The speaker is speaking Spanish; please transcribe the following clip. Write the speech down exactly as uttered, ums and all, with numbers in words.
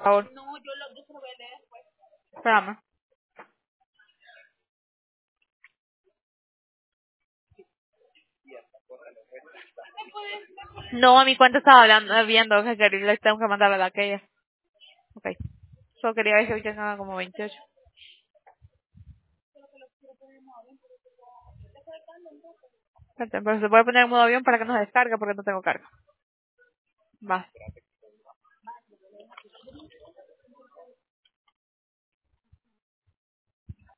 Por favor. Espérame. No, a mi cuenta estaba hablando, eh, viendo que quería, le tengo que mandar a la aquella. Ok. Solo quería ver si hoy tenga como veintiocho. Espérate, pero se puede poner en modo avión para que no se descargue porque no tengo carga. Va.